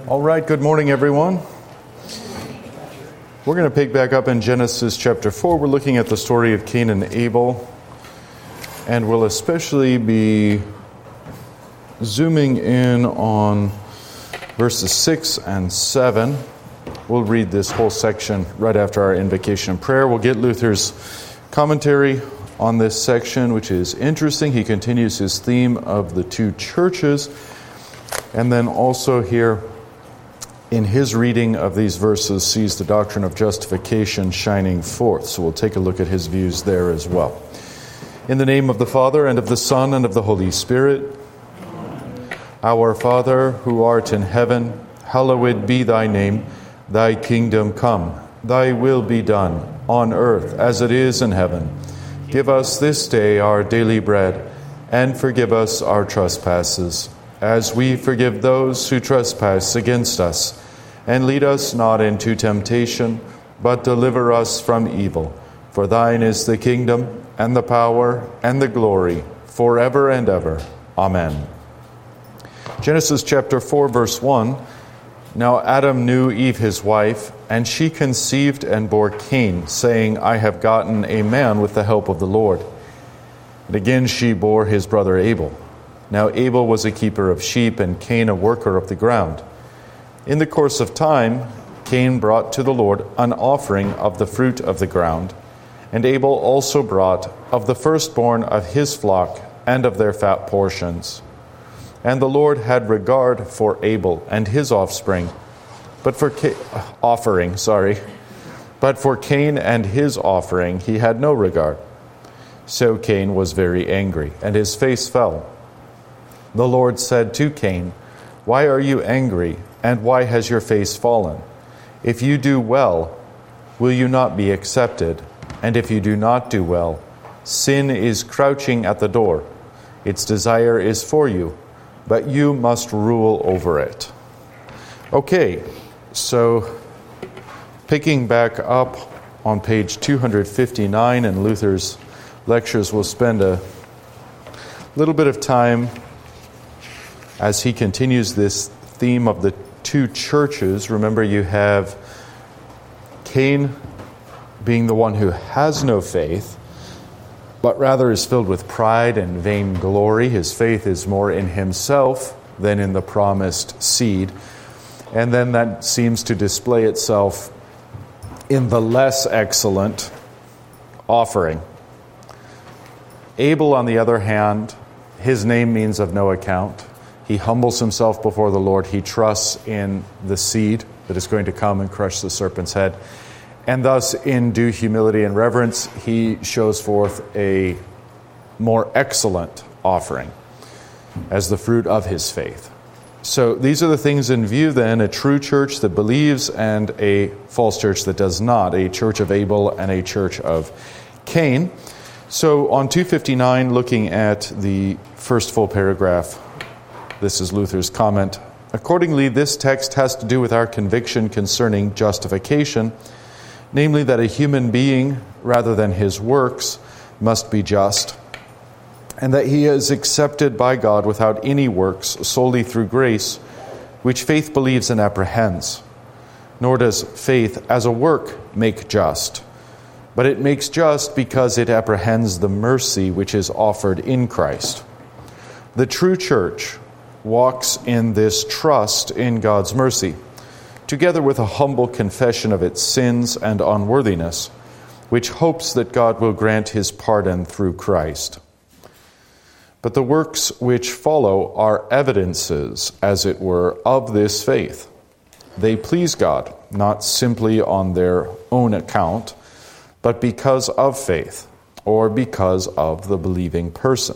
All right, good morning, everyone. We're going to pick back up in Genesis chapter 4. We're looking at the story of Cain and Abel, and we'll especially be zooming in on verses 6 and 7. We'll read this whole section right after our invocation and prayer. We'll get Luther's commentary on this section, which is interesting. He continues his theme of the two churches, and then also here in his reading of these verses sees the doctrine of justification shining forth. So we'll take a look at his views there as well. In the name of the Father, and of the Son, and of the Holy Spirit. Our Father, who art in heaven, hallowed be thy name. Thy kingdom come. Thy will be done, on earth as it is in heaven. Give us this day our daily bread, and forgive us our trespasses, as we forgive those who trespass against us. And lead us not into temptation, but deliver us from evil. For thine is the kingdom, and the power, and the glory, forever and ever. Amen. Genesis chapter 4, verse 1. Now Adam knew Eve his wife, and she conceived and bore Cain, saying, I have gotten a man with the help of the Lord. And again she bore his brother Abel. Now Abel was a keeper of sheep, and Cain a worker of the ground. In the course of time, Cain brought to the Lord an offering of the fruit of the ground, and Abel also brought of the firstborn of his flock and of their fat portions. And the Lord had regard for Abel and his offspring, but for Cain and his offering he had no regard. So Cain was very angry, and his face fell. The Lord said to Cain, Why are you angry, and why has your face fallen? If you do well, will you not be accepted? And if you do not do well, sin is crouching at the door. Its desire is for you, but you must rule over it. Okay, so picking back up on page 259 in Luther's lectures, we'll spend a little bit of time as he continues this theme of the two churches. Remember, you have Cain being the one who has no faith, but rather is filled with pride and vainglory. His faith is more in himself than in the promised seed. And then that seems to display itself in the less excellent offering. Abel, on the other hand, his name means of no account. He humbles himself before the Lord. He trusts in the seed that is going to come and crush the serpent's head. And thus, in due humility and reverence, he shows forth a more excellent offering as the fruit of his faith. So these are the things in view then: a true church that believes and a false church that does not, a church of Abel and a church of Cain. So on 259, looking at the first full paragraph, this is Luther's comment. Accordingly, this text has to do with our conviction concerning justification, namely that a human being, rather than his works, must be just, and that he is accepted by God without any works, solely through grace, which faith believes and apprehends. Nor does faith as a work make just, but it makes just because it apprehends the mercy which is offered in Christ. The true church walks in this trust in God's mercy, together with a humble confession of its sins and unworthiness, which hopes that God will grant his pardon through Christ. But the works which follow are evidences, as it were, of this faith. They please God, not simply on their own account, but because of faith, or because of the believing person.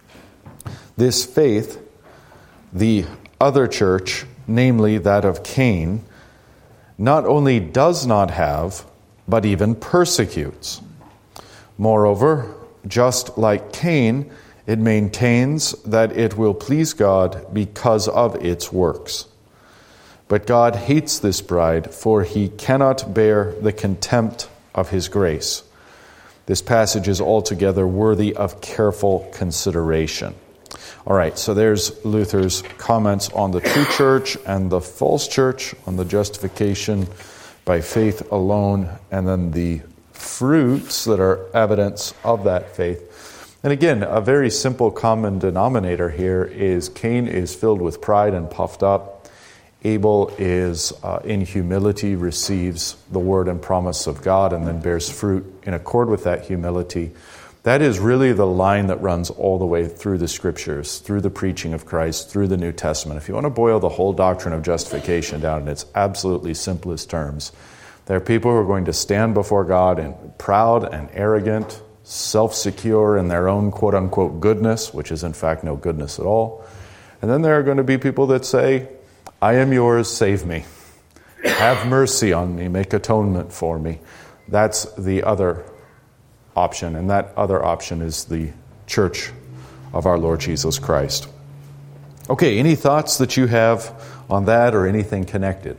This faith, the other church, namely that of Cain, not only does not have, but even persecutes. Moreover, just like Cain, it maintains that it will please God because of its works. But God hates this bride, for he cannot bear the contempt of his grace. This passage is altogether worthy of careful consideration. All right, so there's Luther's comments on the true church and the false church, on the justification by faith alone, and then the fruits that are evidence of that faith. And again, a very simple common denominator here is Cain is filled with pride and puffed up. Abel is in humility, receives the word and promise of God, and then bears fruit in accord with that humility. That is really the line that runs all the way through the Scriptures, through the preaching of Christ, through the New Testament. If you want to boil the whole doctrine of justification down in its absolutely simplest terms, there are people who are going to stand before God and proud and arrogant, self-secure in their own quote-unquote goodness, which is in fact no goodness at all. And then there are going to be people that say, I am yours, save me. Have mercy on me, make atonement for me. That's the other option, and that other option is the church of our Lord Jesus Christ. Okay, any thoughts that you have on that or anything connected?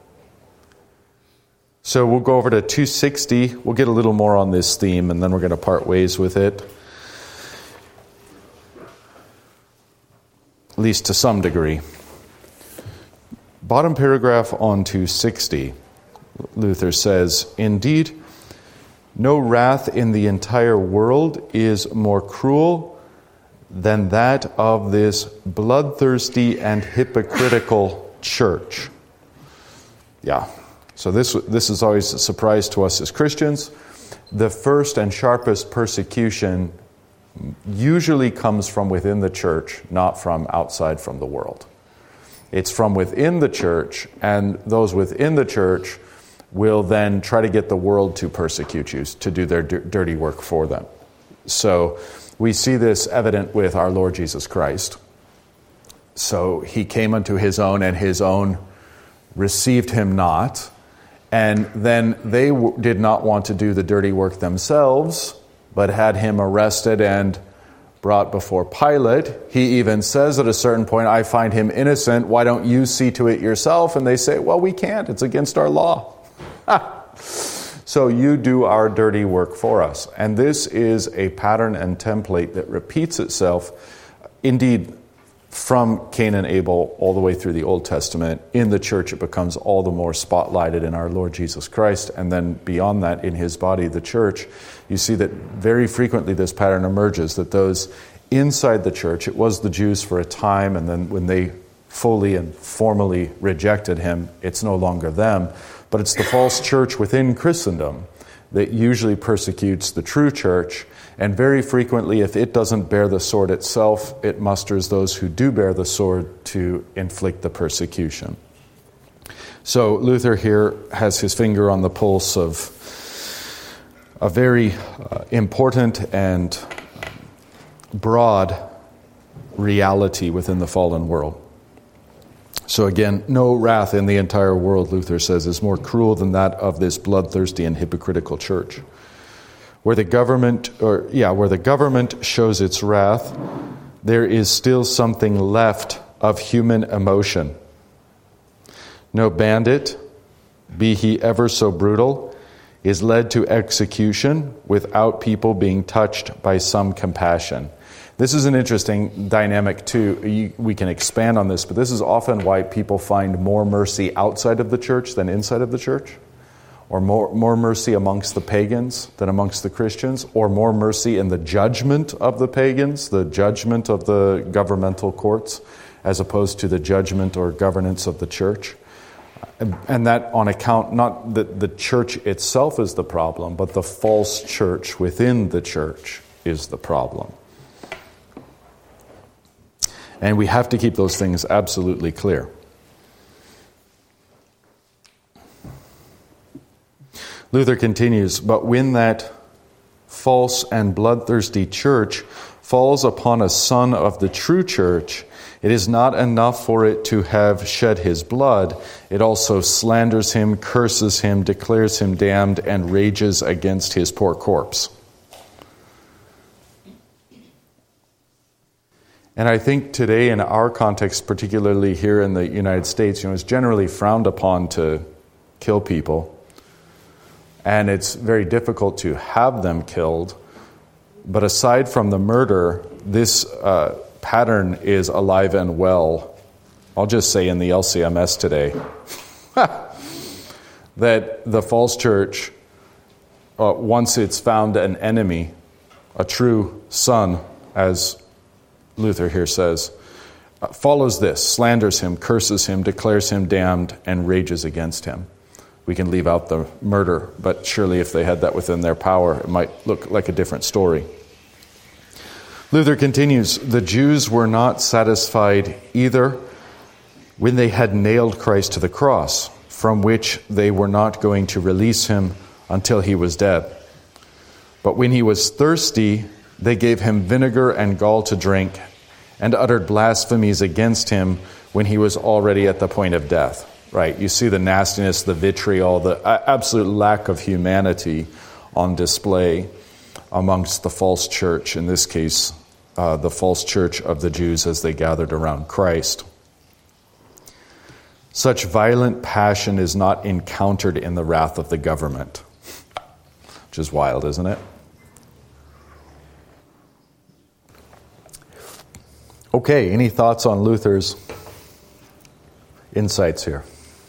So we'll go over to 260. We'll get a little more on this theme, and then we're going to part ways with it. At least to some degree. Bottom paragraph on 260, Luther says, indeed, no wrath in the entire world is more cruel than that of this bloodthirsty and hypocritical church. Yeah, so this is always a surprise to us as Christians. The first and sharpest persecution usually comes from within the church, not from outside from the world. It's from within the church, and those within the church will then try to get the world to persecute you, to do their dirty work for them. So we see this evident with our Lord Jesus Christ. So he came unto his own, and his own received him not. And then they did not want to do the dirty work themselves, but had him arrested and brought before Pilate. He even says at a certain point, I find him innocent. Why don't you see to it yourself? And they say, well, we can't. It's against our law. So you do our dirty work for us. And this is a pattern and template that repeats itself, indeed, from Cain and Abel all the way through the Old Testament. In the church, it becomes all the more spotlighted in our Lord Jesus Christ. And then beyond that, in his body, the church, you see that very frequently this pattern emerges, that those inside the church, it was the Jews for a time, and then when they fully and formally rejected him, it's no longer them. But it's the false church within Christendom that usually persecutes the true church. And very frequently, if it doesn't bear the sword itself, it musters those who do bear the sword to inflict the persecution. So Luther here has his finger on the pulse of a very important and broad reality within the fallen world. So again, no wrath in the entire world, Luther says, is more cruel than that of this bloodthirsty and hypocritical church. Where the government shows its wrath, there is still something left of human emotion. No bandit, be he ever so brutal, is led to execution without people being touched by some compassion. This is an interesting dynamic too. We can expand on this, but this is often why people find more mercy outside of the church than inside of the church, or more mercy amongst the pagans than amongst the Christians, or more mercy in the judgment of the pagans, the judgment of the governmental courts, as opposed to the judgment or governance of the church. And that on account, not that the church itself is the problem, but the false church within the church is the problem. And we have to keep those things absolutely clear. Luther continues, but when that false and bloodthirsty church falls upon a son of the true church, it is not enough for it to have shed his blood. It also slanders him, curses him, declares him damned, and rages against his poor corpse. And I think today in our context, particularly here in the United States, it's generally frowned upon to kill people. And it's very difficult to have them killed. But aside from the murder, this pattern is alive and well, I'll just say in the LCMS today, that the false church, once it's found an enemy, a true son, as Luther here says, follows this, slanders him, curses him, declares him damned, and rages against him. We can leave out the murder, but surely if they had that within their power, it might look like a different story. Luther continues, the Jews were not satisfied either when they had nailed Christ to the cross, from which they were not going to release him until he was dead. But when he was thirsty, they gave him vinegar and gall to drink, and uttered blasphemies against him when he was already at the point of death. Right, you see the nastiness, the vitriol, the absolute lack of humanity on display amongst the false church, in this case, the false church of the Jews as they gathered around Christ. Such violent passion is not encountered in the wrath of the government, which is wild, isn't it? Okay, any thoughts on Luther's insights here?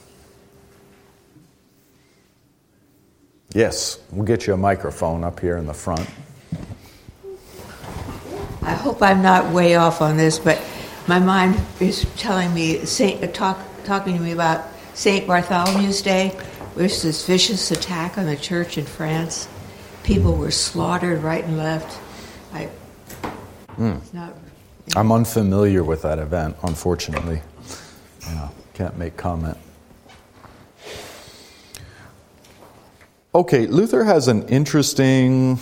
Yes, we'll get you a microphone up here in the front. I hope I'm not way off on this, but my mind is telling me, talking to me about St. Bartholomew's Day, where there's this vicious attack on the church in France. People were slaughtered right and left. It's not... I'm unfamiliar with that event, unfortunately. Can't make comment. Okay, Luther has an interesting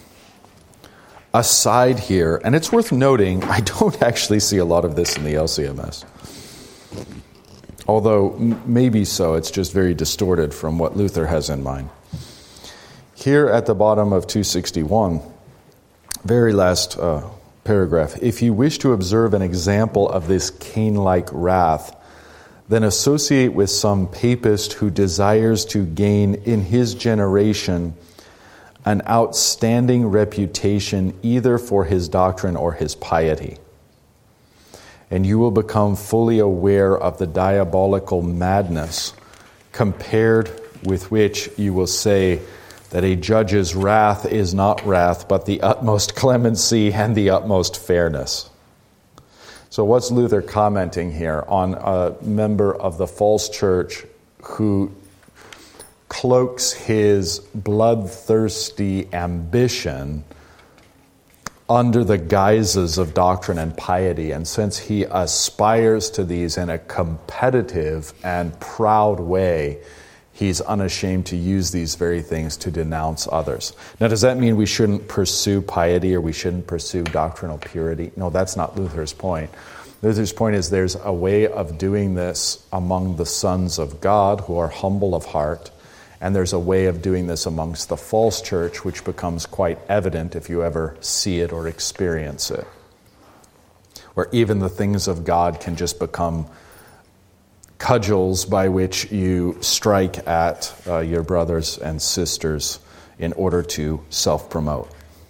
aside here, and it's worth noting, I don't actually see a lot of this in the LCMS. Although, maybe so, it's just very distorted from what Luther has in mind. Here at the bottom of 261, very last paragraph, if you wish to observe an example of this Cain-like wrath, then associate with some papist who desires to gain in his generation an outstanding reputation either for his doctrine or his piety. And you will become fully aware of the diabolical madness compared with which you will say that a judge's wrath is not wrath, but the utmost clemency and the utmost fairness. So what's Luther commenting here on a member of the false church who cloaks his bloodthirsty ambition under the guises of doctrine and piety, and since he aspires to these in a competitive and proud way, he's unashamed to use these very things to denounce others. Now, does that mean we shouldn't pursue piety or we shouldn't pursue doctrinal purity? No, that's not Luther's point. Luther's point is there's a way of doing this among the sons of God who are humble of heart, and there's a way of doing this amongst the false church, which becomes quite evident if you ever see it or experience it, where even the things of God can just become cudgels by which you strike at your brothers and sisters in order to self-promote.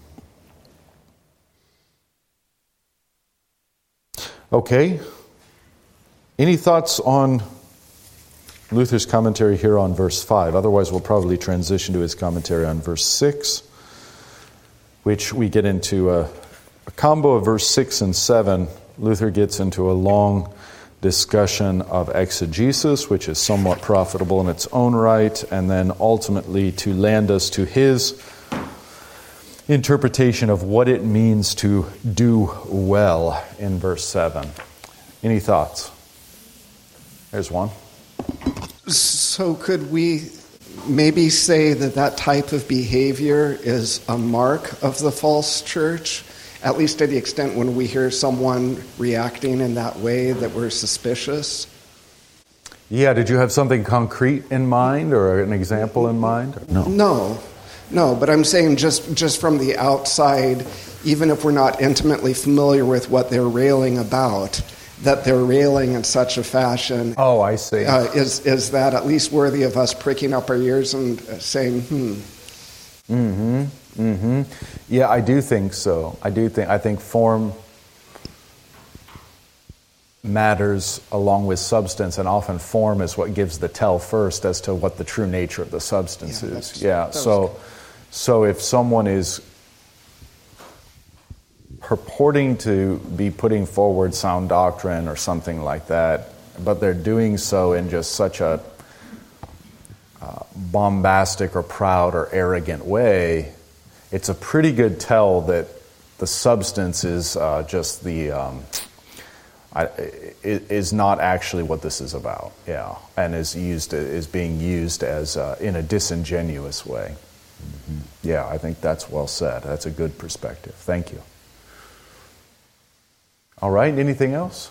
Okay. Any thoughts on Luther's commentary here on verse 5? Otherwise, we'll probably transition to his commentary on verse 6, which we get into a combo of verse 6 and 7. Luther gets into a long discussion of exegesis, which is somewhat profitable in its own right, and then ultimately to land us to his interpretation of what it means to do well in verse 7. Any thoughts? There's one. So could we maybe say that that type of behavior is a mark of the false church, at least to the extent when we hear someone reacting in that way that we're suspicious? Yeah, did you have something concrete in mind or an example in mind? No, but I'm saying just from the outside, even if we're not intimately familiar with what they're railing about, that they're railing in such a fashion. Oh, I see. Is that at least worthy of us pricking up our ears and saying, Yeah, I do think so. I think form matters along with substance, and often form is what gives the tell first as to what the true nature of the substance is. So if someone is purporting to be putting forward sound doctrine or something like that, but they're doing so in just such a bombastic or proud or arrogant way, it's a pretty good tell that the substance is just is not actually what this is about, and is being used as in a disingenuous way. Mm-hmm. Yeah, I think that's well said. That's a good perspective. Thank you. All right, anything else?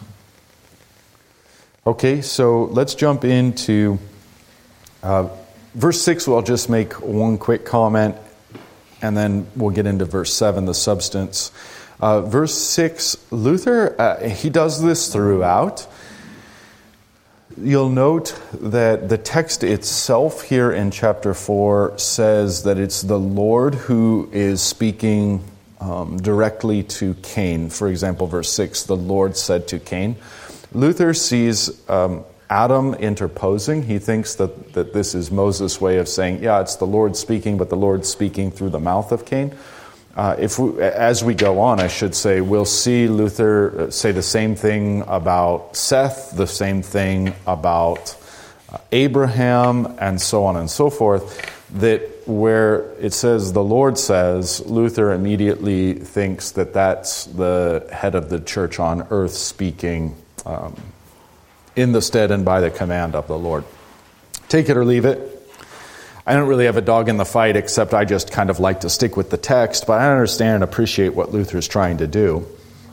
Okay, so let's jump into verse 6. I'll just make one quick comment, and then we'll get into verse 7, the substance. Verse 6, Luther, he does this throughout. You'll note that the text itself here in chapter 4 says that it's the Lord who is speaking directly to Cain. For example, verse 6, the Lord said to Cain. Luther sees Adam interposing. He thinks that this is Moses' way of saying, it's the Lord speaking, but the Lord speaking through the mouth of Cain. As we go on, I should say, we'll see Luther say the same thing about Seth, the same thing about Abraham, and so on and so forth, that where it says the Lord says, Luther immediately thinks that that's the head of the church on earth speaking in the stead and by the command of the Lord. Take it or leave it. I don't really have a dog in the fight, except I just kind of like to stick with the text, but I understand and appreciate what Luther's trying to do.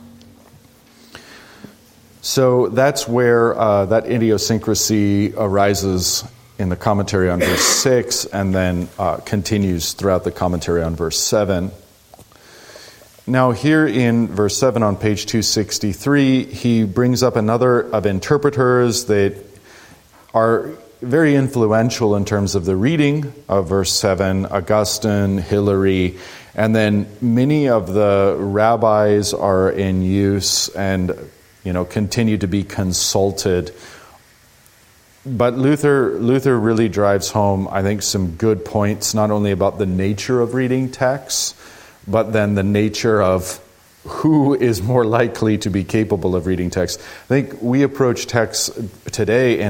So that's where that idiosyncrasy arises in the commentary on verse 6, and then continues throughout the commentary on verse 7. Now here in verse 7 on page 263, he brings up another of interpreters that are very influential in terms of the reading of verse 7, Augustine, Hilary, and then many of the rabbis are in use and continue to be consulted. But Luther really drives home, I think, some good points, not only about the nature of reading texts, but then the nature of who is more likely to be capable of reading texts. I think we approach texts today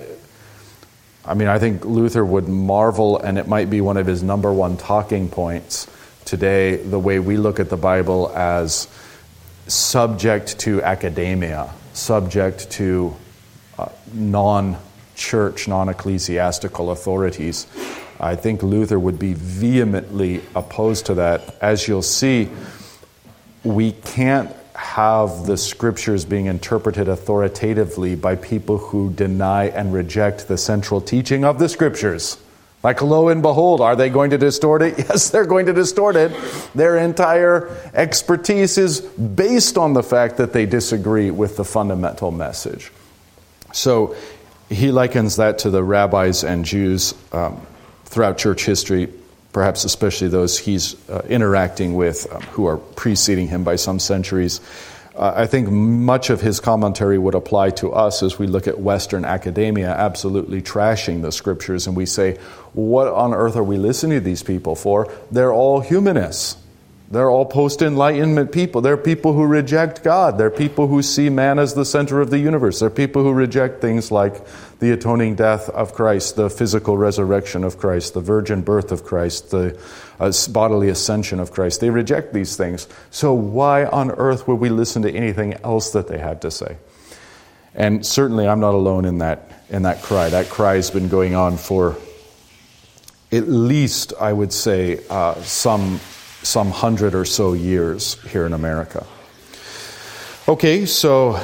I think Luther would marvel, and it might be one of his number one talking points today, the way we look at the Bible as subject to academia, subject to non-church, non-ecclesiastical authorities. I think Luther would be vehemently opposed to that. As you'll see, we can't have the scriptures being interpreted authoritatively by people who deny and reject the central teaching of the scriptures. Like, lo and behold, are they going to distort it? Yes, they're going to distort it. Their entire expertise is based on the fact that they disagree with the fundamental message. So he likens that to the rabbis and Jews throughout church history, perhaps especially those he's interacting with who are preceding him by some centuries. I think much of his commentary would apply to us as we look at Western academia absolutely trashing the scriptures, and we say, what on earth are we listening to these people for? They're all humanists. They're all post-Enlightenment people. They're people who reject God. They're people who see man as the center of the universe. They're people who reject things like the atoning death of Christ, the physical resurrection of Christ, the virgin birth of Christ, the bodily ascension of Christ. They reject these things. So why on earth would we listen to anything else that they have to say? And certainly I'm not alone in that cry. That cry has been going on for at least, I would say, some 100 or so years here in America. Okay, so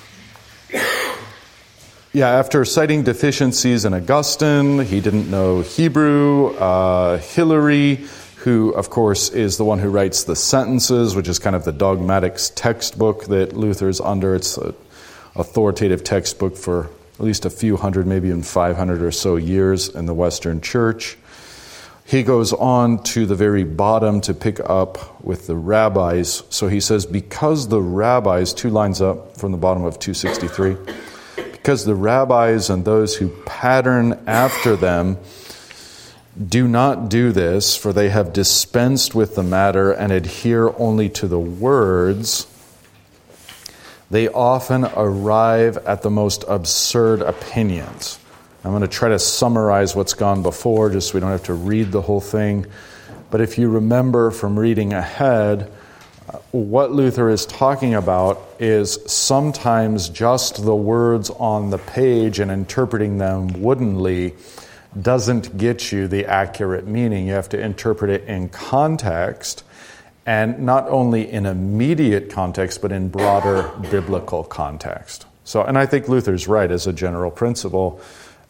after citing deficiencies in Augustine, he didn't know Hebrew. Hilary, who of course is the one who writes the Sentences, which is kind of the dogmatics textbook that Luther's under. It's an authoritative textbook for at least a few hundred, maybe even 500 or so years in the Western Church. he goes on to the very bottom to pick up with the rabbis. So he says, because the rabbis, 2 lines up from the bottom of 263, because the rabbis and those who pattern after them do not do this, for they have dispensed with the matter and adhere only to the words, they often arrive at the most absurd opinions. I'm going to try to summarize what's gone before, just so we don't have to read the whole thing. But if you remember from reading ahead, what Luther is talking about is sometimes just the words on the page and interpreting them woodenly doesn't get you the accurate meaning. You have to interpret it in context, and not only in immediate context, but in broader biblical context. So, and I think Luther's right as a general principle.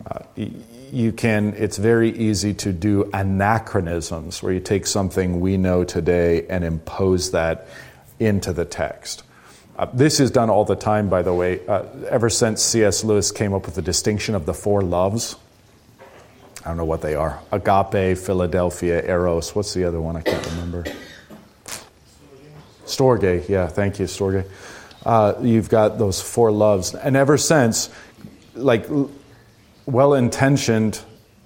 It's very easy to do anachronisms, where you take something we know today and impose that into the text. This is done all the time, by the way. Ever since C.S. Lewis came up with the distinction of the 4 loves, I don't know what they are. Agape, Philadelphia, Eros. What's the other one? I can't remember. Storge. Yeah, thank you, Storge. You've got those 4 loves. And ever since, like, well-intentioned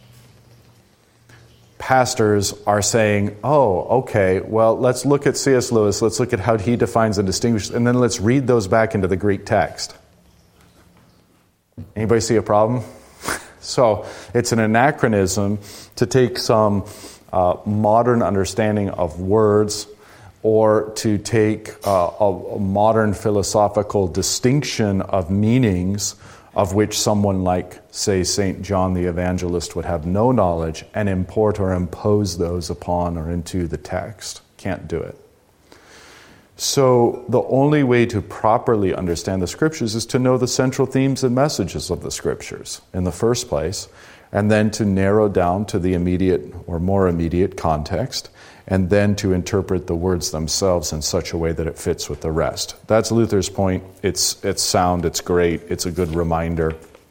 pastors are saying, oh, okay, well, let's look at C.S. Lewis. Let's look at how he defines and distinguishes, and then let's read those back into the Greek text. Anybody see a problem? So it's an anachronism to take some modern understanding of words, or to take a modern philosophical distinction of meanings of which someone like, say, St. John the Evangelist would have no knowledge, and import or impose those upon or into the text. Can't do it. So the only way to properly understand the Scriptures is to know the central themes and messages of the Scriptures in the first place, and then to narrow down to the immediate or more immediate context, and then to interpret the words themselves in such a way that it fits with the rest. That's Luther's point. It's sound, it's great, it's a good reminder.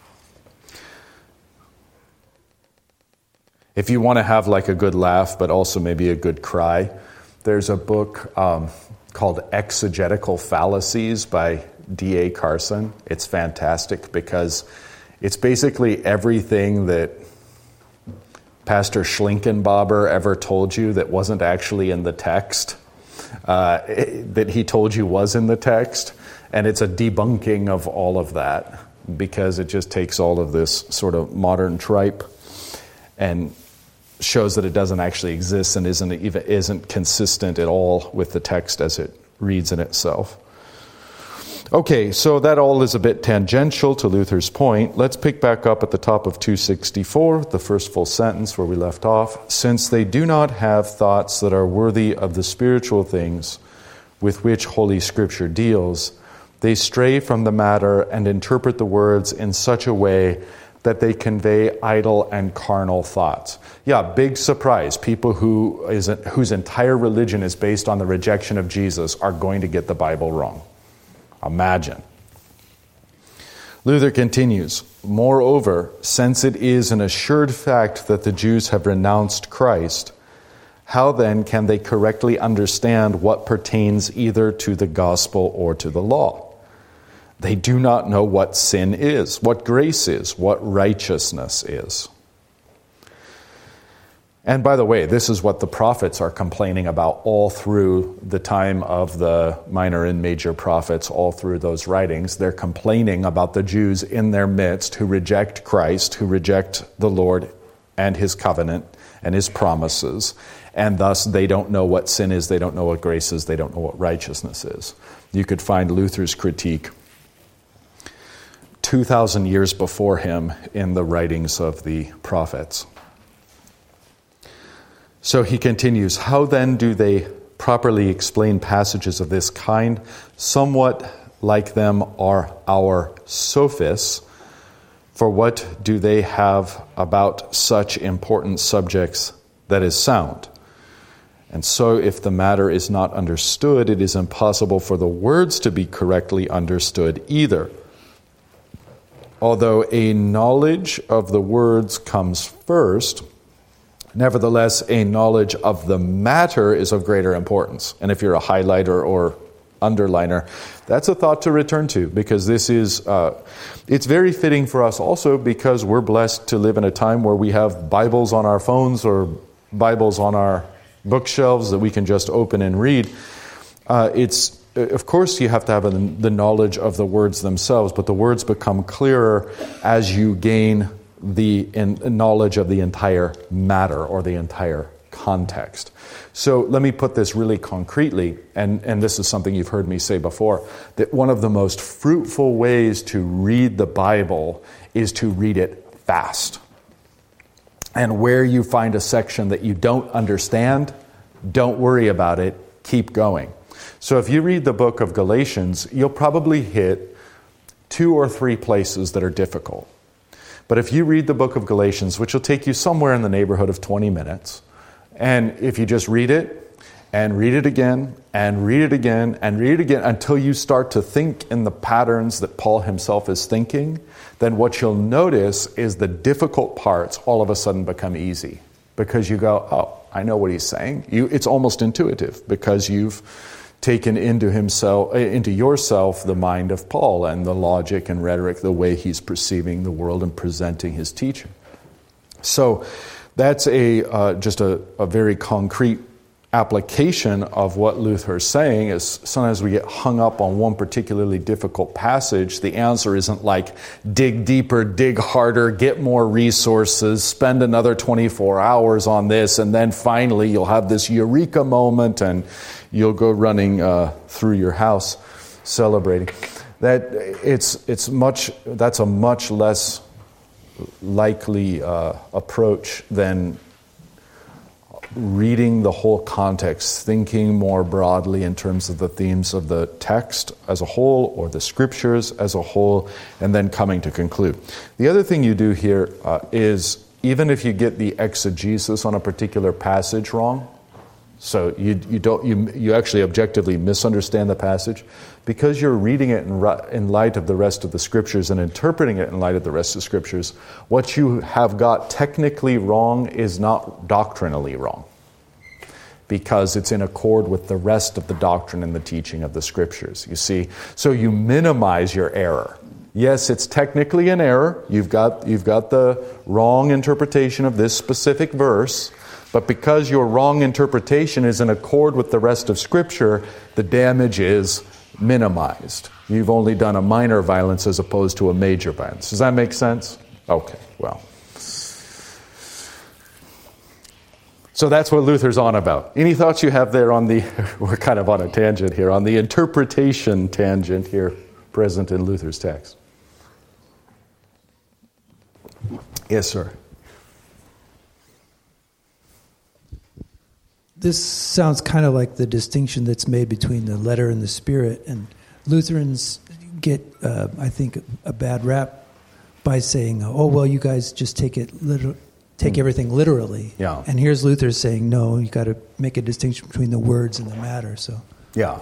If you want to have like a good laugh, but also maybe a good cry, there's a book called Exegetical Fallacies by D.A. Carson. It's fantastic because it's basically everything that Pastor Schlinkenbauer ever told you that wasn't actually in the text, that he told you was in the text. And it's a debunking of all of that, because it just takes all of this sort of modern tripe and shows that it doesn't actually exist and isn't consistent at all with the text as it reads in itself. Okay, so that all is a bit tangential to Luther's point. Let's pick back up at the top of 264, the first full sentence where we left off. Since they do not have thoughts that are worthy of the spiritual things with which Holy Scripture deals, they stray from the matter and interpret the words in such a way that they convey idle and carnal thoughts. Yeah, big surprise. People whose entire religion is based on the rejection of Jesus are going to get the Bible wrong. Imagine. Luther continues, moreover, since it is an assured fact that the Jews have renounced Christ, how then can they correctly understand what pertains either to the gospel or to the law? They do not know what sin is, what grace is, what righteousness is. And by the way, this is what the prophets are complaining about all through the time of the minor and major prophets, all through those writings. They're complaining about the Jews in their midst who reject Christ, who reject the Lord and His covenant and His promises. And thus they don't know what sin is, they don't know what grace is, they don't know what righteousness is. You could find Luther's critique 2,000 years before him in the writings of the prophets. So he continues, how then do they properly explain passages of this kind? Somewhat like them are our sophists, for what do they have about such important subjects that is sound? And so if the matter is not understood, it is impossible for the words to be correctly understood either. Although a knowledge of the words comes first, Nevertheless, a knowledge of the matter is of greater importance. And if you're a highlighter or underliner, that's a thought to return to, because this is, it's very fitting for us also because we're blessed to live in a time where we have Bibles on our phones or Bibles on our bookshelves that we can just open and read. Of course, you have to have the knowledge of the words themselves, but the words become clearer as you gain the knowledge of the entire matter or the entire context. So let me put this really concretely, and this is something you've heard me say before, that one of the most fruitful ways to read the Bible is to read it fast. And where you find a section that you don't understand, don't worry about it, keep going. So if you read the book of Galatians, you'll probably hit 2 or 3 places that are difficult. But if you read the book of Galatians, which will take you somewhere in the neighborhood of 20 minutes, and if you just read it, and read it again, and read it again, and read it again, until you start to think in the patterns that Paul himself is thinking, then what you'll notice is the difficult parts all of a sudden become easy. Because you go, oh, I know what he's saying. It's almost intuitive, because you've taken into yourself the mind of Paul and the logic and rhetoric, the way he's perceiving the world and presenting his teaching. So that's just a very concrete application of what Luther is saying. Is sometimes we get hung up on one particularly difficult passage. The answer isn't like dig deeper, dig harder, get more resources, spend another 24 hours on this, and then finally you'll have this eureka moment and you'll go running through your house celebrating. That's a much less likely approach than reading the whole context, thinking more broadly in terms of the themes of the text as a whole or the scriptures as a whole, and then coming to conclude. The other thing you do here is, even if you get the exegesis on a particular passage wrong, so you actually objectively misunderstand the passage, because you're reading it in light of the rest of the scriptures and interpreting it in light of the rest of the scriptures, what you have got technically wrong is not doctrinally wrong, because it's in accord with the rest of the doctrine and the teaching of the scriptures, you see. So you minimize your error. Yes, it's technically an error. You've got the wrong interpretation of this specific verse, but because your wrong interpretation is in accord with the rest of Scripture, the damage is minimized. You've only done a minor violence as opposed to a major violence. Does that make sense? Okay, well. So that's what Luther's on about. Any thoughts you have there on we're kind of on a tangent here, on the interpretation tangent here present in Luther's text? Yes, sir. This sounds kind of like the distinction that's made between the letter and the spirit, and Lutherans get, I think, a bad rap by saying, "Oh, well, you guys just take everything literally." Yeah. And here's Luther saying, "No, you got to make a distinction between the words and the matter." So. Yeah.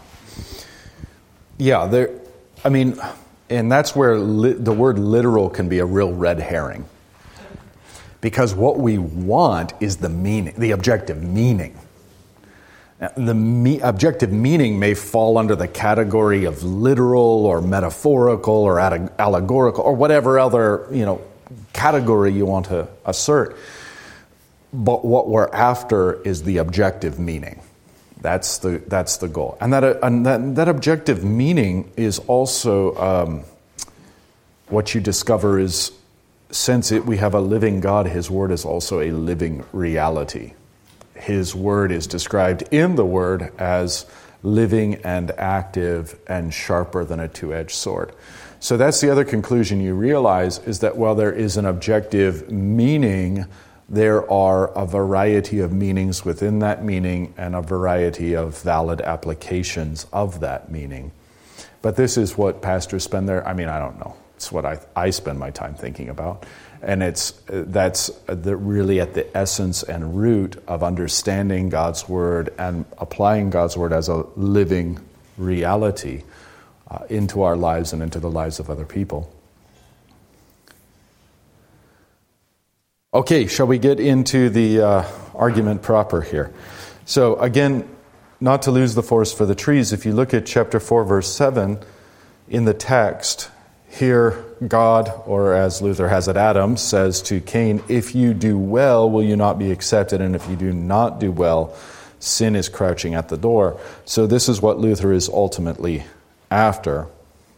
And that's where the word literal can be a real red herring. Because what we want is the meaning, the objective meaning. The objective meaning may fall under the category of literal or metaphorical or allegorical or whatever other category you want to assert. But what we're after is the objective meaning. That's the goal, and that objective meaning is also what you discover is, since we have a living God, His Word is also a living reality. His Word is described in the Word as living and active and sharper than a two-edged sword. So that's the other conclusion you realize, is that while there is an objective meaning, there are a variety of meanings within that meaning and a variety of valid applications of that meaning. But this is what pastors spend I don't know. It's what I spend my time thinking about. And that's really at the essence and root of understanding God's Word and applying God's Word as a living reality into our lives and into the lives of other people. Okay, shall we get into the argument proper here? So again, not to lose the forest for the trees, if you look at chapter 4, verse 7, in the text, here God, or as Luther has it, Adam, says to Cain, if you do well, will you not be accepted? And if you do not do well, sin is crouching at the door. So this is what Luther is ultimately after.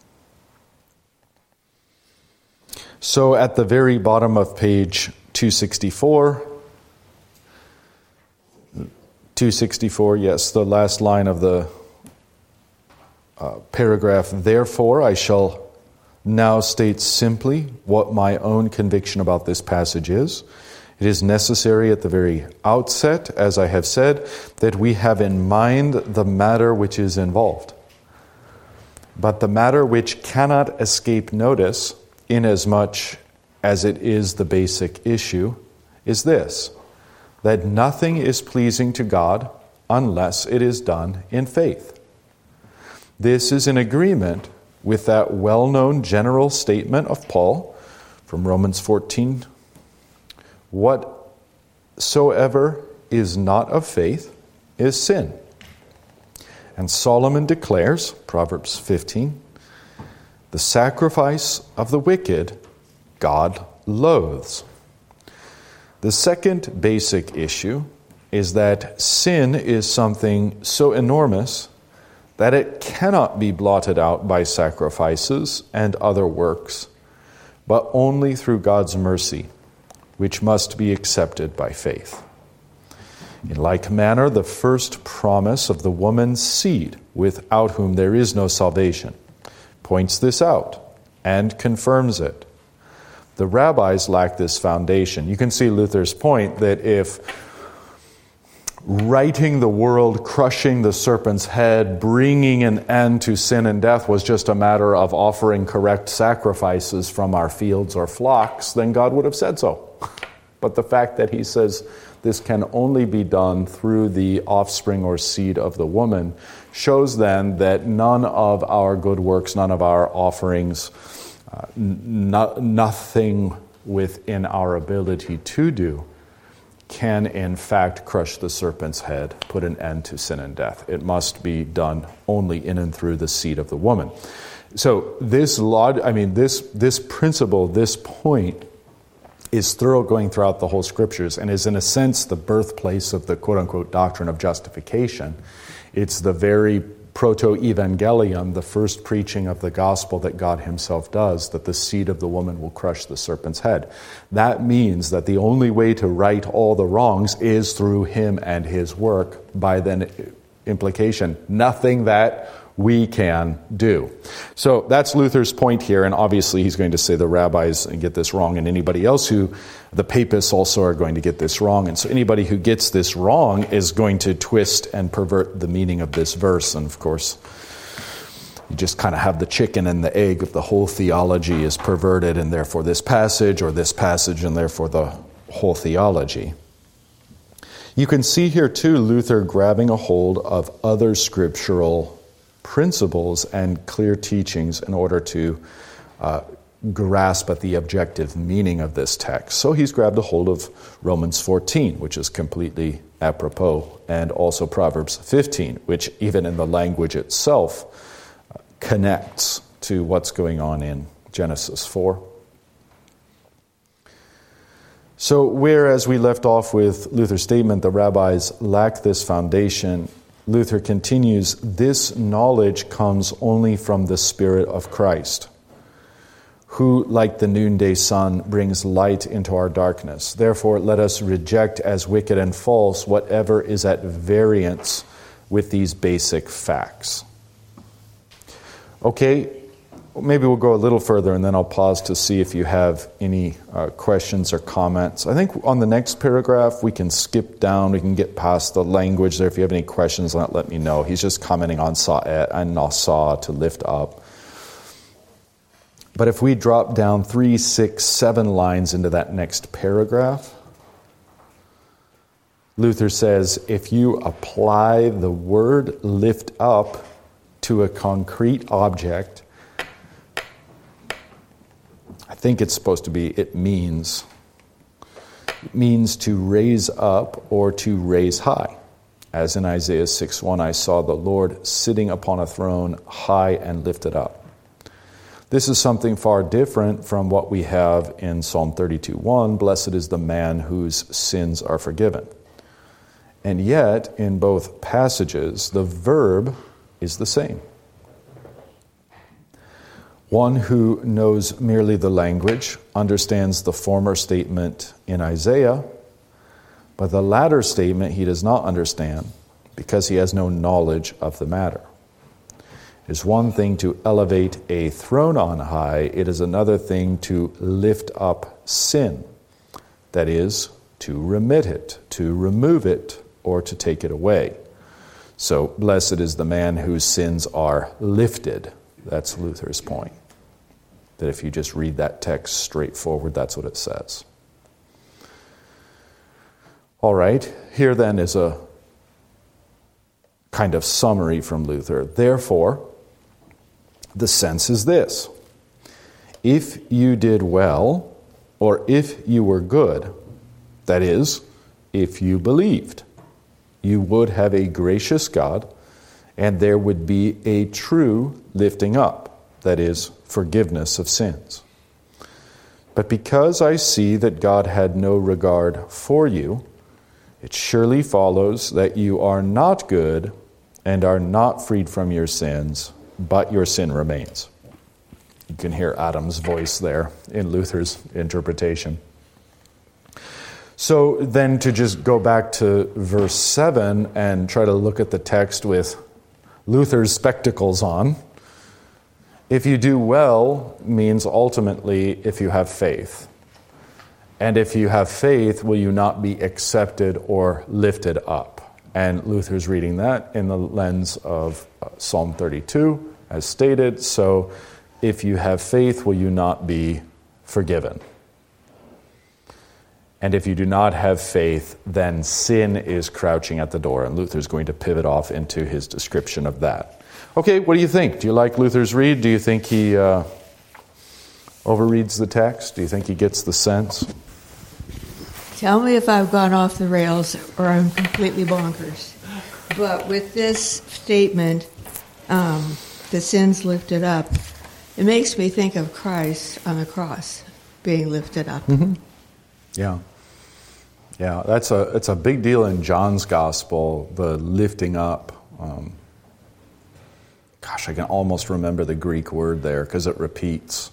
So at the very bottom of page 264, yes, the last line of the paragraph, therefore I shall now state simply what my own conviction about this passage is. It is necessary at the very outset, as I have said, that we have in mind the matter which is involved. But the matter which cannot escape notice, inasmuch as it is the basic issue, is this, that nothing is pleasing to God unless it is done in faith. This is in agreement with that well-known general statement of Paul from Romans 14, whatsoever is not of faith is sin. And Solomon declares, Proverbs 15, the sacrifice of the wicked God loathes. The second basic issue is that sin is something so enormous that it cannot be blotted out by sacrifices and other works, but only through God's mercy, which must be accepted by faith. In like manner, the first promise of the woman's seed, without whom there is no salvation, points this out and confirms it. The rabbis lack this foundation. You can see Luther's point that if righting the world, crushing the serpent's head, bringing an end to sin and death was just a matter of offering correct sacrifices from our fields or flocks, then God would have said so. But the fact that he says this can only be done through the offspring or seed of the woman shows then that none of our good works, none of our offerings, nothing within our ability to do can in fact crush the serpent's head, put an end to sin and death. It must be done only in and through the seed of the woman. So this principle, this point, is going throughout the whole Scriptures and is in a sense the birthplace of the quote-unquote doctrine of justification. It's the very proto-evangelium, the first preaching of the gospel that God himself does, that the seed of the woman will crush the serpent's head. That means that the only way to right all the wrongs is through him and his work, by then implication, nothing that we can do. So that's Luther's point here, and obviously he's going to say the rabbis get this wrong, and anybody else the papists also are going to get this wrong, and so anybody who gets this wrong is going to twist and pervert the meaning of this verse, and of course you just kind of have the chicken and the egg of the whole theology is perverted, and therefore this passage, or this passage, and therefore the whole theology. You can see here too Luther grabbing a hold of other scriptural principles and clear teachings in order to grasp at the objective meaning of this text. So he's grabbed a hold of Romans 14, which is completely apropos, and also Proverbs 15, which even in the language itself connects to what's going on in Genesis 4. So whereas we left off with Luther's statement, the rabbis lack this foundation, Luther continues, this knowledge comes only from the Spirit of Christ, who, like the noonday sun, brings light into our darkness. Therefore, let us reject as wicked and false whatever is at variance with these basic facts. Okay, maybe we'll go a little further and then I'll pause to see if you have any questions or comments. I think on the next paragraph we can skip down, we can get past the language there. If you have any questions, let me know. He's just commenting on sa'et and nasa, to lift up. But if we drop down 3, 6, 7 lines into that next paragraph, Luther says, if you apply the word lift up to a concrete object, I think it's supposed to be, it means means to raise up or to raise high. As in Isaiah 6:1, I saw the Lord sitting upon a throne high and lifted up. This is something far different from what we have in Psalm 32:1, blessed is the man whose sins are forgiven. And yet, in both passages, the verb is the same. One who knows merely the language understands the former statement in Isaiah, but the latter statement he does not understand because he has no knowledge of the matter. It is one thing to elevate a throne on high, it is another thing to lift up sin. That is, to remit it, to remove it, or to take it away. So, blessed is the man whose sins are lifted. That's Luther's point. That if you just read that text straightforward, that's what it says. All right, here then is a kind of summary from Luther. Therefore, the sense is this: if you did well, or if you were good, that is, if you believed, you would have a gracious God, and there would be a true lifting up, that is, forgiveness of sins. But because I see that God had no regard for you, it surely follows that you are not good and are not freed from your sins, but your sin remains. You can hear Adam's voice there in Luther's interpretation. So then to just go back to verse 7 and try to look at the text with Luther's spectacles on, if you do well means ultimately if you have faith. And if you have faith, will you not be accepted or lifted up? And Luther's reading that in the lens of Psalm 32, as stated. So, if you have faith, will you not be forgiven? And if you do not have faith, then sin is crouching at the door. And Luther's going to pivot off into his description of that. Okay, what do you think? Do you like Luther's read? Do you think he overreads the text? Do you think he gets the sense? Tell me if I've gone off the rails or I'm completely bonkers. But with this statement, the sin's lifted up, it makes me think of Christ on the cross being lifted up. Mm-hmm. Yeah. Yeah, it's a big deal in John's gospel, the lifting up. I can almost remember the Greek word there because it repeats.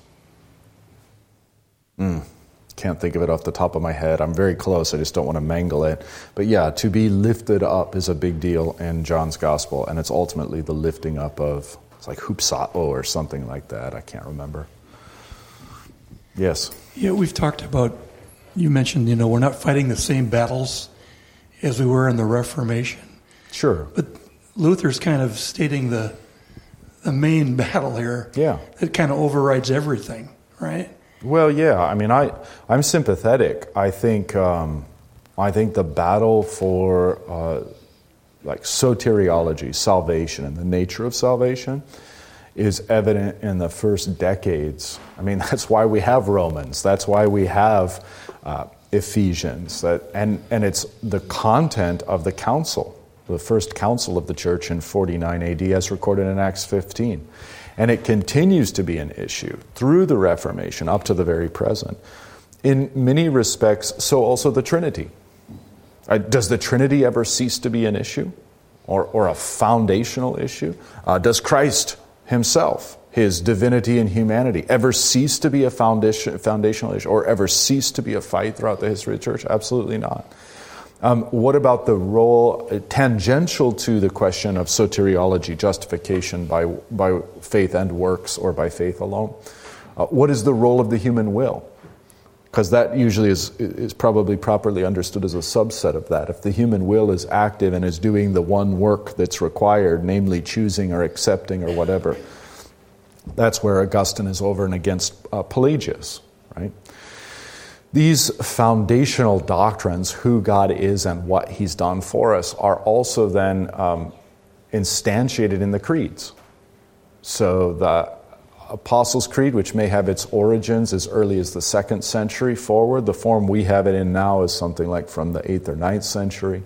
Can't think of it off the top of my head. I'm very close. I just don't want to mangle it. But yeah, to be lifted up is a big deal in John's gospel, and it's ultimately the lifting up of, it's like hupsao or something like that. I can't remember. Yes? Yeah, we've talked about, you mentioned, we're not fighting the same battles as we were in the Reformation. Sure. But Luther's kind of stating the main battle here. Yeah. That kind of overrides everything, right? Well, yeah. I mean, I'm sympathetic. I think the battle for soteriology, salvation, and the nature of salvation is evident in the first decades. I mean, that's why we have Romans. That's why we have Ephesians. And it's the content of the council, the first council of the church in 49 AD, as recorded in Acts 15. And it continues to be an issue through the Reformation up to the very present. In many respects, so also the Trinity. Does the Trinity ever cease to be an issue or a foundational issue? Does Christ himself, his divinity and humanity, ever cease to be a foundational issue or ever cease to be a fight throughout the history of the church? Absolutely not. What about the role tangential to the question of soteriology, justification by faith and works or by faith alone? What is the role of the human will? Because that usually is probably properly understood as a subset of that. If the human will is active and is doing the one work that's required, namely choosing or accepting or whatever, that's where Augustine is over and against Pelagius, right? These foundational doctrines, who God is and what he's done for us, are also then instantiated in the creeds. So Apostles' Creed, which may have its origins as early as the 2nd century forward. The form we have it in now is something like from the 8th or 9th century.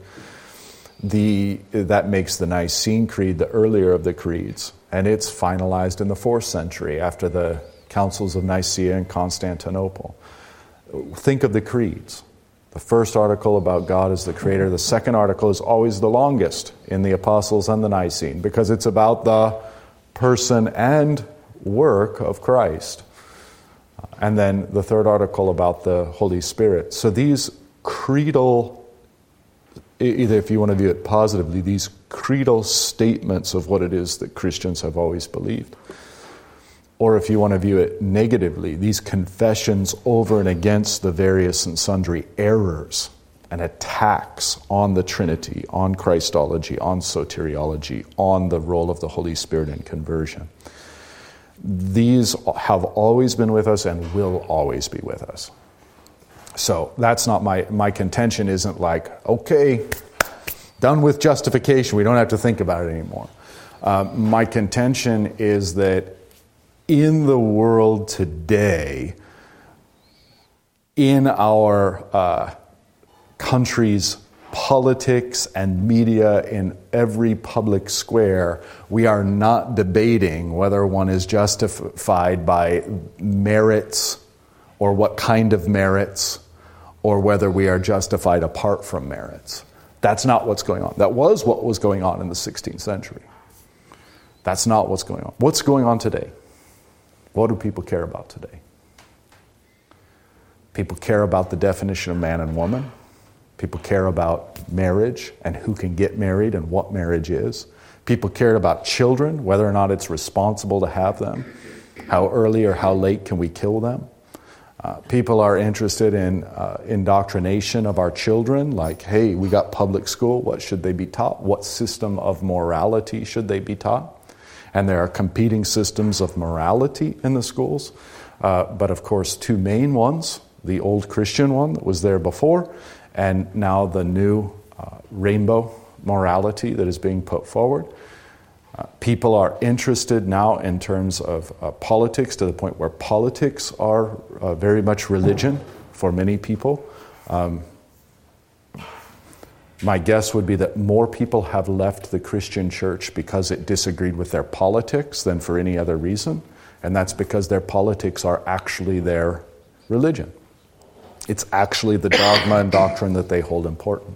That makes the Nicene Creed the earlier of the creeds, and it's finalized in the 4th century after the councils of Nicaea and Constantinople. Think of the creeds. The first article about God as the Creator. The second article is always the longest in the Apostles and the Nicene because it's about the person and work of Christ. And then the third article about the Holy Spirit. So these creedal, either if you want to view it positively, these creedal statements of what it is that Christians have always believed. Or if you want to view it negatively, these confessions over and against the various and sundry errors and attacks on the Trinity, on Christology, on soteriology, on the role of the Holy Spirit in conversion. These have always been with us and will always be with us. So that's not my contention isn't like, okay, done with justification. We don't have to think about it anymore. My contention is that in the world today, in our country's politics and media, in every public square, we are not debating whether one is justified by merits or what kind of merits, or whether we are justified apart from merits. That's not what's going on. That was what was going on in the 16th century. That's not what's going on. What's going on today? What do people care about today? People care about the definition of man and woman. People care about marriage and who can get married and what marriage is. People care about children, whether or not it's responsible to have them. How early or how late can we kill them? People are interested in indoctrination of our children, like, hey, we got public school, what should they be taught? What system of morality should they be taught? And there are competing systems of morality in the schools. But of course, two main ones, the old Christian one that was there before, and now the new rainbow morality that is being put forward. People are interested now in terms of politics to the point where politics are very much religion for many people. My guess would be that more people have left the Christian church because it disagreed with their politics than for any other reason. And that's because their politics are actually their religion. It's actually the dogma and doctrine that they hold important.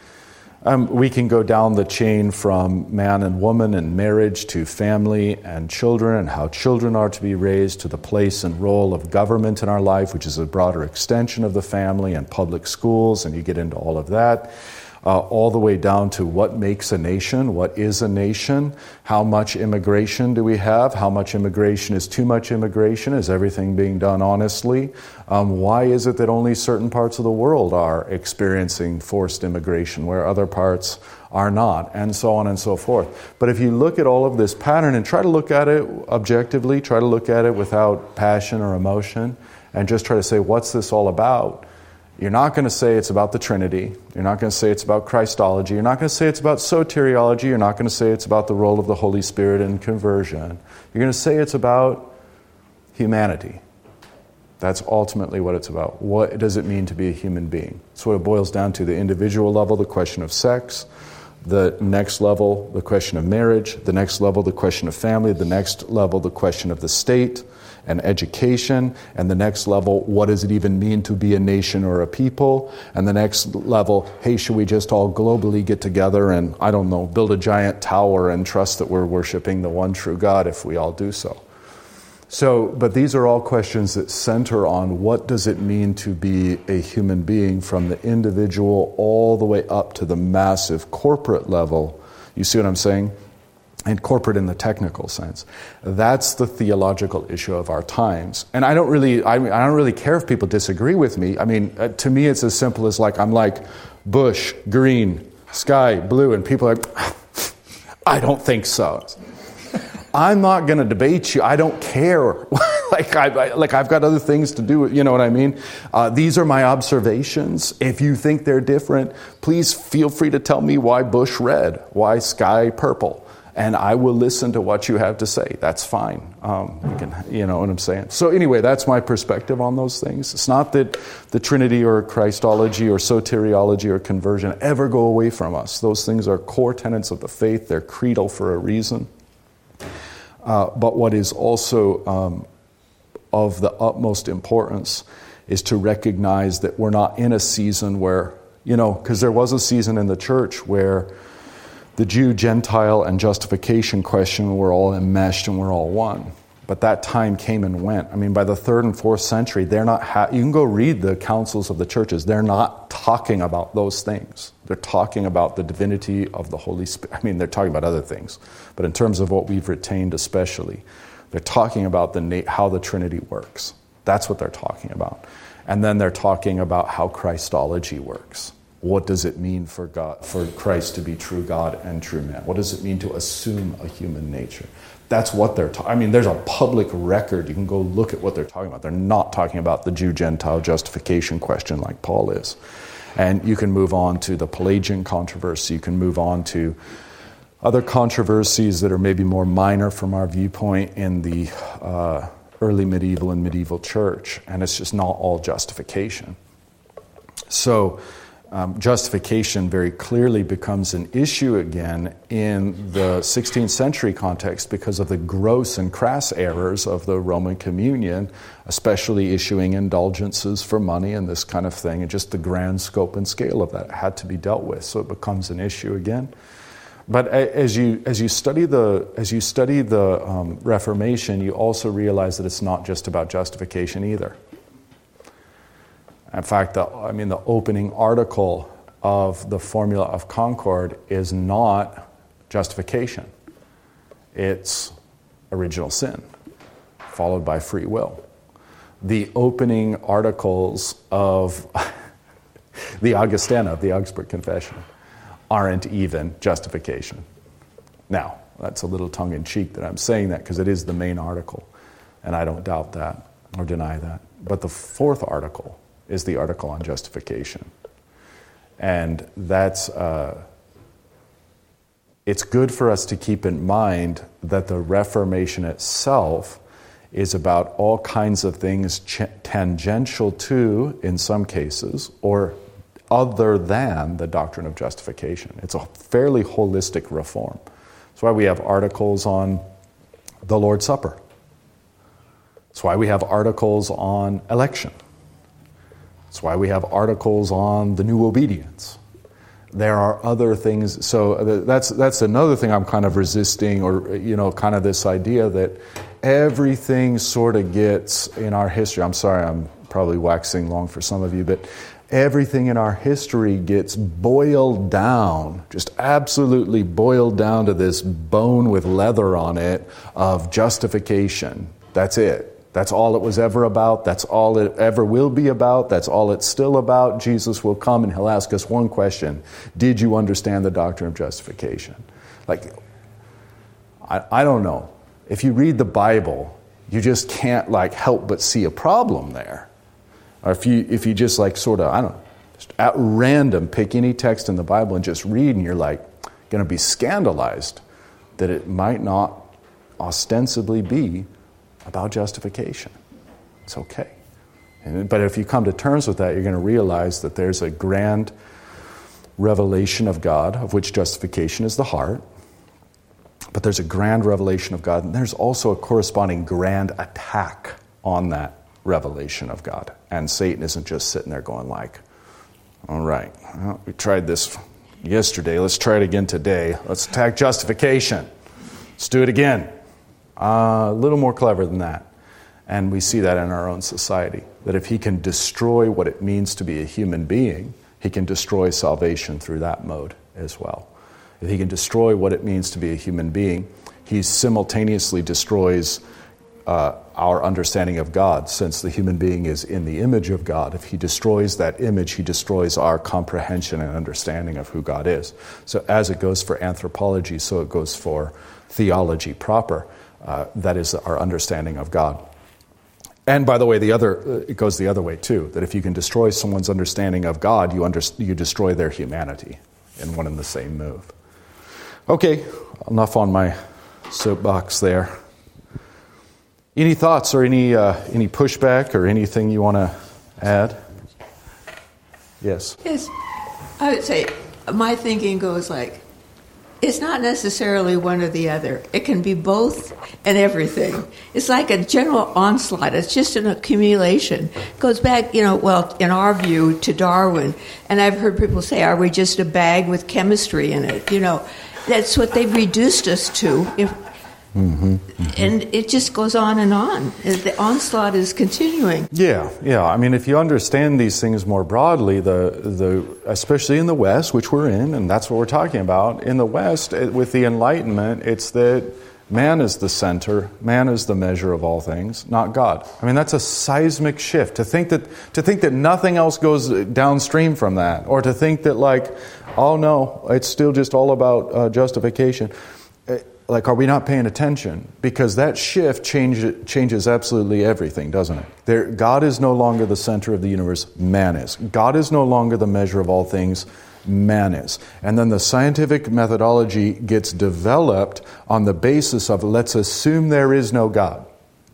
We can go down the chain from man and woman and marriage to family and children and how children are to be raised to the place and role of government in our life, which is a broader extension of the family, and public schools, and you get into all of that. All the way down to what makes a nation, what is a nation, how much immigration do we have, how much immigration is too much immigration, is everything being done honestly, why is it that only certain parts of the world are experiencing forced immigration where other parts are not, and so on and so forth. But if you look at all of this pattern and try to look at it objectively, try to look at it without passion or emotion, and just try to say, what's this all about? You're not going to say it's about the Trinity. You're not going to say it's about Christology. You're not going to say it's about soteriology. You're not going to say it's about the role of the Holy Spirit in conversion. You're going to say it's about humanity. That's ultimately what it's about. What does it mean to be a human being? That's what it boils down to. The individual level, the question of sex. The next level, the question of marriage. The next level, the question of family. The next level, the question of the state and education, and the next level, what does it even mean to be a nation or a people? And the next level, hey, should we just all globally get together and, I don't know, build a giant tower and trust that we're worshiping the one true God if we all do so? But these are all questions that center on what does it mean to be a human being from the individual all the way up to the massive corporate level. You see what I'm saying? And corporate in the technical sense. That's the theological issue of our times. And I don't really care if people disagree with me. I mean, to me it's as simple as like, I'm like, bush, green, sky, blue, and people are like, I don't think so. I'm not going to debate you. I don't care. I've got other things to do. You know what I mean? These are my observations. If you think they're different, please feel free to tell me why bush red, why sky purple. And I will listen to what you have to say. That's fine. You know what I'm saying? So anyway, that's my perspective on those things. It's not that the Trinity or Christology or soteriology or conversion ever go away from us. Those things are core tenets of the faith. They're creedal for a reason. But what is also of the utmost importance is to recognize that we're not in a season where, because there was a season in the church where the Jew, Gentile, and justification question were all enmeshed and we're all one. But that time came and went. I mean, by the 3rd and 4th century, they're not. You can go read the councils of the churches. They're not talking about those things. They're talking about the divinity of the Holy Spirit. I mean, they're talking about other things. But in terms of what we've retained especially, they're talking about how the Trinity works. That's what they're talking about. And then they're talking about how Christology works. What does it mean for Christ to be true God and true man? What does it mean to assume a human nature? That's what they're talking. I mean, there's a public record. You can go look at what they're talking about. They're not talking about the Jew-Gentile justification question like Paul is. And you can move on to the Pelagian controversy. You can move on to other controversies that are maybe more minor from our viewpoint in the early medieval and medieval church. And it's just not all justification. So justification very clearly becomes an issue again in the 16th century context because of the gross and crass errors of the Roman Communion, especially issuing indulgences for money and this kind of thing, and just the grand scope and scale of that had to be dealt with. So it becomes an issue again. But as you study the Reformation, you also realize that it's not just about justification either. In fact, the opening article of the Formula of Concord is not justification. It's original sin, followed by free will. The opening articles of the Augustana, the Augsburg Confession, aren't even justification. Now, that's a little tongue-in-cheek that I'm saying that because it is the main article, and I don't doubt that or deny that. But the 4th article is the article on justification. And that's, it's good for us to keep in mind that the Reformation itself is about all kinds of things tangential to, in some cases, or other than the doctrine of justification. It's a fairly holistic reform. That's why we have articles on the Lord's Supper. That's why we have articles on election. That's why we have articles on the new obedience. There are other things. So that's another thing I'm kind of resisting, or kind of this idea that everything sort of gets in our history. I'm sorry, I'm probably waxing long for some of you, but everything in our history gets boiled down, just absolutely boiled down to this bone with leather on it of justification. That's it. That's all it was ever about. That's all it ever will be about. That's all it's still about. Jesus will come and he'll ask us one question. Did you understand the doctrine of justification? I don't know. If you read the Bible, you just can't help but see a problem there. Or if you just just at random pick any text in the Bible and just read, and you're going to be scandalized that it might not ostensibly be about justification. It's okay. But if you come to terms with that, you're going to realize that there's a grand revelation of God, of which justification is the heart. But there's a grand revelation of God, and there's also a corresponding grand attack on that revelation of God. And Satan isn't just sitting there going all right, well, we tried this yesterday, let's try it again today. Let's attack justification. Let's do it again. A little more clever than that. And we see that in our own society, that if he can destroy what it means to be a human being, he can destroy salvation through that mode as well. If he can destroy what it means to be a human being, he simultaneously destroys our understanding of God, since the human being is in the image of God. If he destroys that image, he destroys our comprehension and understanding of who God is. So as it goes for anthropology, so it goes for theology proper. That is our understanding of God. And by the way, it goes the other way too, that if you can destroy someone's understanding of God, you destroy their humanity in one and the same move. Okay, enough on my soapbox there. Any thoughts or any pushback or anything you want to add? Yes. Yes, I would say my thinking goes like, it's not necessarily one or the other. It can be both and everything. It's like a general onslaught. It's just an accumulation. It goes back, in our view, to Darwin. And I've heard people say, are we just a bag with chemistry in it? That's what they've reduced us to. And it just goes on and on. The onslaught is continuing. Yeah. I mean, if you understand these things more broadly, especially in the West, which we're in, and that's what we're talking about, in the West, with the Enlightenment, it's that man is the center, man is the measure of all things, not God. I mean, that's a seismic shift. To think that nothing else goes downstream from that, or to think that oh no, it's still just all about justification. Are we not paying attention? Because that shift changes absolutely everything, doesn't it? God is no longer the center of the universe, man is. God is no longer the measure of all things, man is. And then the scientific methodology gets developed on the basis of, let's assume there is no God.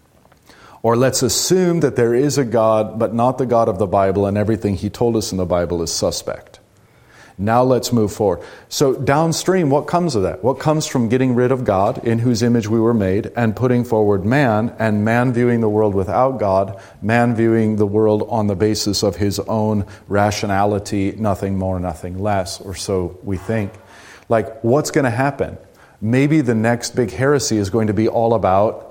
Or let's assume that there is a God, but not the God of the Bible, and everything He told us in the Bible is suspect. Now let's move forward. So downstream, what comes of that? What comes from getting rid of God, in whose image we were made, and putting forward man, and man viewing the world without God, man viewing the world on the basis of his own rationality, nothing more, nothing less, or so we think. What's going to happen? Maybe the next big heresy is going to be all about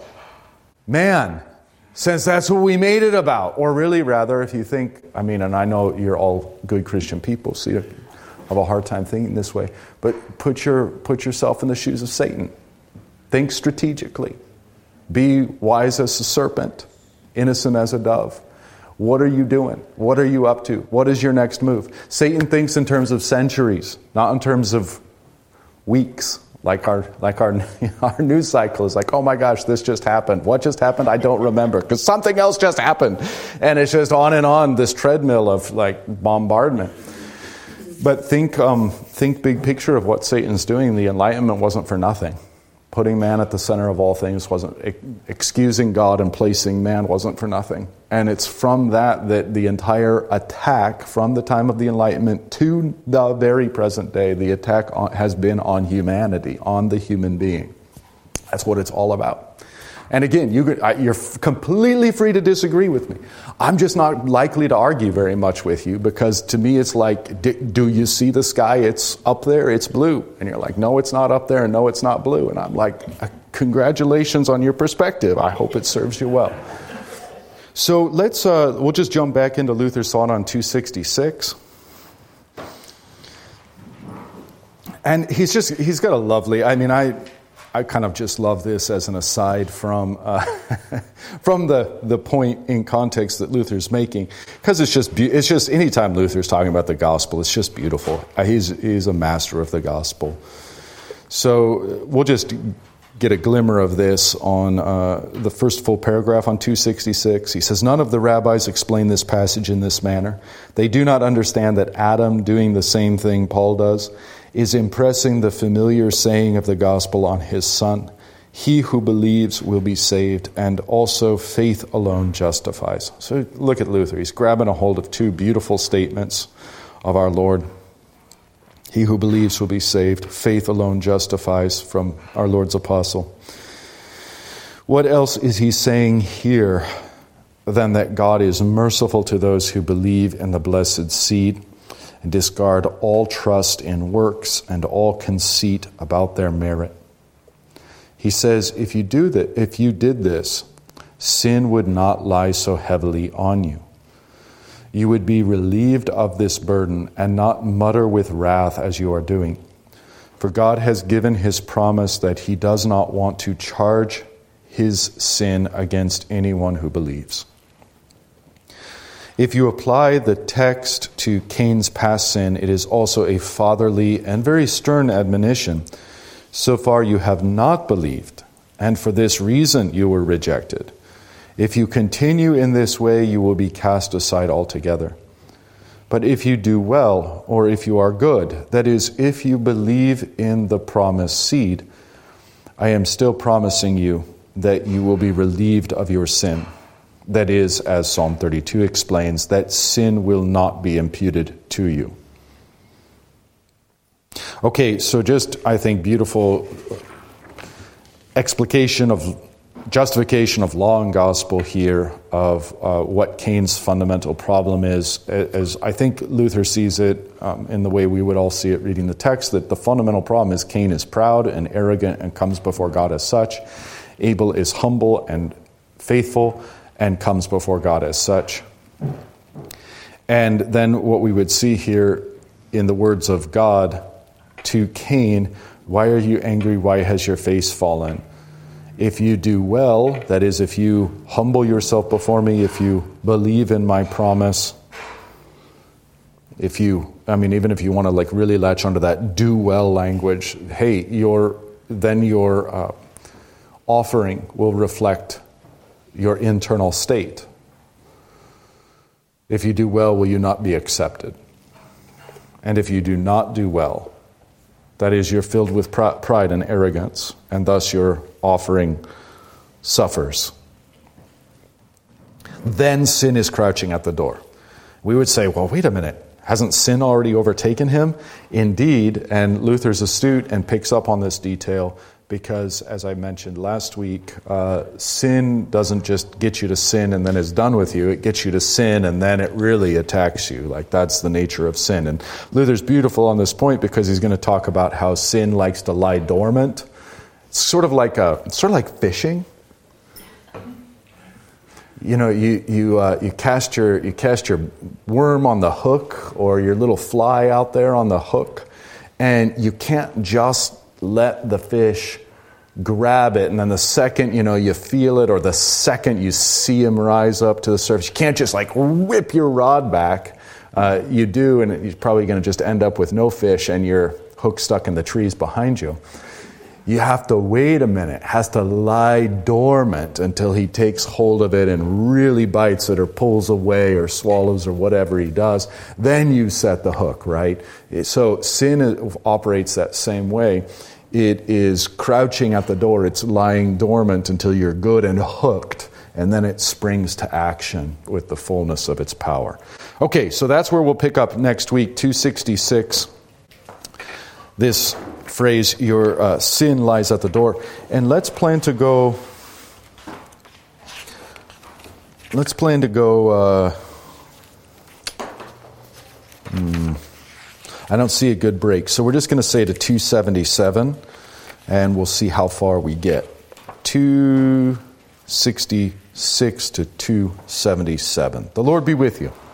man, since that's what we made it about. Or really, rather, if you think, and I know you're all good Christian people, so you have a hard time thinking this way, but put yourself in the shoes of Satan. Think strategically. Be wise as a serpent, innocent as a dove. What are you doing? What are you up to? What is your next move? Satan thinks in terms of centuries, not in terms of weeks. Like our news cycle is oh my gosh, this just happened. What just happened? I don't remember, because something else just happened. And it's just on and on, this treadmill of bombardment. But think big picture of what Satan's doing. The Enlightenment wasn't for nothing. Putting man at the center of all things wasn't, excusing God and placing man wasn't for nothing. And it's from that the entire attack from the time of the Enlightenment to the very present day, the attack has been on humanity, on the human being. That's what it's all about. And again, you're completely free to disagree with me. I'm just not likely to argue very much with you, because to me it's do you see the sky? It's up there, it's blue. And you're no, it's not up there, and no, it's not blue. And I'm congratulations on your perspective. I hope it serves you well. So we'll just jump back into Luther's thought on 266. And he's got a lovely, I kind of just love this as an aside from the point in context that Luther's making, because it's just anytime Luther's talking about the gospel, it's just beautiful. He's a master of the gospel. So we'll just get a glimmer of this on the first full paragraph on 266. He says, "None of the rabbis explain this passage in this manner. They do not understand that Adam, doing the same thing Paul does, is impressing the familiar saying of the gospel on his son. He who believes will be saved, and also faith alone justifies." So look at Luther. He's grabbing a hold of two beautiful statements of our Lord. He who believes will be saved. Faith alone justifies, from our Lord's apostle. What else is he saying here than that God is merciful to those who believe in the blessed seed and discard all trust in works and all conceit about their merit? He says, if you did this, sin would not lie so heavily on you. You would be relieved of this burden and not mutter with wrath as you are doing. For God has given his promise that he does not want to charge his sin against anyone who believes. If you apply the text to Cain's past sin, it is also a fatherly and very stern admonition. So far you have not believed, and for this reason you were rejected. If you continue in this way, you will be cast aside altogether. But if you do well, or if you are good, that is, if you believe in the promised seed, I am still promising you that you will be relieved of your sin. That is, as Psalm 32 explains, that sin will not be imputed to you. Okay, so just, I think, beautiful explication of justification of law and gospel here of what Cain's fundamental problem is, as I think Luther sees it in the way we would all see it reading the text, that the fundamental problem is Cain is proud and arrogant and comes before God as such. Abel is humble and faithful and comes before God as such. And then what we would see here in the words of God to Cain, why are you angry? Why has your face fallen? If you do well, that is, if you humble yourself before me, if you believe in my promise, even if you want to really latch onto that do well language, hey, your offering will reflect your internal state. If you do well, will you not be accepted? And if you do not do well, that is, you're filled with pride and arrogance, and thus your offering suffers. Then sin is crouching at the door. We would say, well, wait a minute. Hasn't sin already overtaken him? Indeed, and Luther's astute and picks up on this detail because, as I mentioned last week, sin doesn't just get you to sin and then is done with you. It gets you to sin and then it really attacks you. That's the nature of sin. And Luther's beautiful on this point because he's going to talk about how sin likes to lie dormant. It's sort of like fishing. You cast your worm on the hook or your little fly out there on the hook, and you can't just let the fish grab it, and then the second you feel it, or the second you see him rise up to the surface, you can't just whip your rod back. You do, and you're probably going to just end up with no fish and your hook stuck in the trees behind you. You have to wait a minute. It has to lie dormant until he takes hold of it and really bites it or pulls away or swallows or whatever he does. Then you set the hook, right? So sin operates that same way. It is crouching at the door. It's lying dormant until you're good and hooked, and then it springs to action with the fullness of its power. Okay, so that's where we'll pick up next week, 266. This phrase, your sin lies at the door. And let's plan to go I don't see a good break. So we're just going to say to 277, and we'll see how far we get. 266 to 277. The Lord be with you.